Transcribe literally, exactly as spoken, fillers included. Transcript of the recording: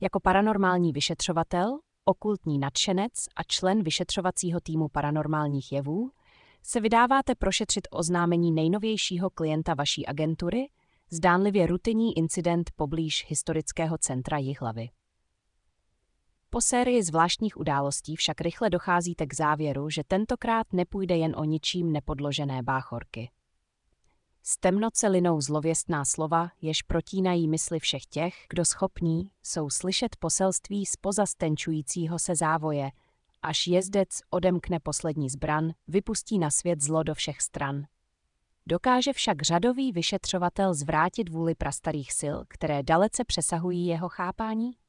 Jako paranormální vyšetřovatel, okultní nadšenec a člen vyšetřovacího týmu paranormálních jevů se vydáváte prošetřit oznámení nejnovějšího klienta vaší agentury, zdánlivě rutinní incident poblíž historického centra Jihlavy. Po sérii zvláštních událostí však rychle docházíte k závěru, že tentokrát nepůjde jen o ničím nepodložené báchorky. Z temnoce linou zlověstná slova, jež protínají mysli všech těch, kdo schopní jsou slyšet poselství zpoza stenčujícího se závoje, až jezdec odemkne poslední zbran, vypustí na svět zlo do všech stran. Dokáže však řadový vyšetřovatel zvrátit vůli prastarých sil, které dalece přesahují jeho chápání?